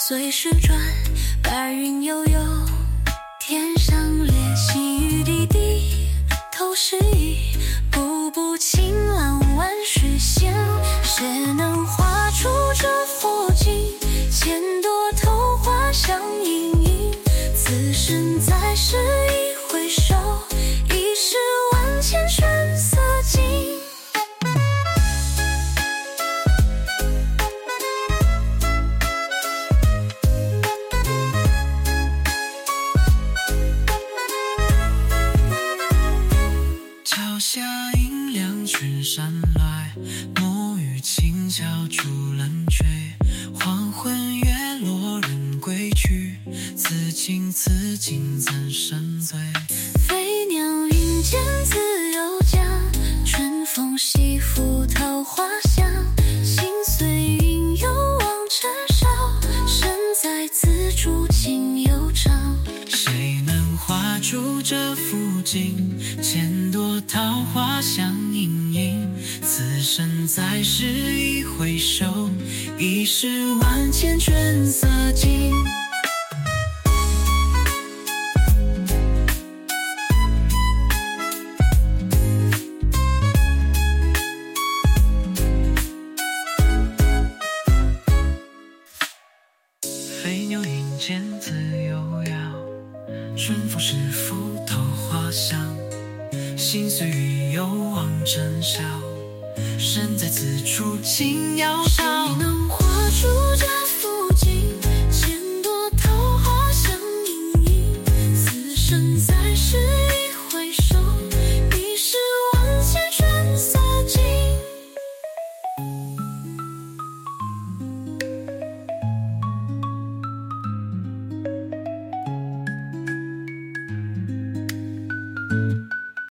随时转，白云悠悠，天上列，细雨滴滴，头是意，步步青浪，万水险，谁能画出这佛境？千朵桃花相映映，此生在世一回首，已是万千春色尽。 桥下阴凉群山来，暮雨轻敲竹篮坠。黄昏月落人归去，此情此景怎深醉？ 飞鸟云间自有家，春风西拂桃花香。心随云游望尘嚣，身在此处情悠长。 谁能画出这幅景？千朵桃花相映映，此生在世一回首，已是万千春色尽。飞鸟云间自悠遥，春风时拂桃花香。心随云游望尘嚣，身在此处情摇摇。 谁能画出这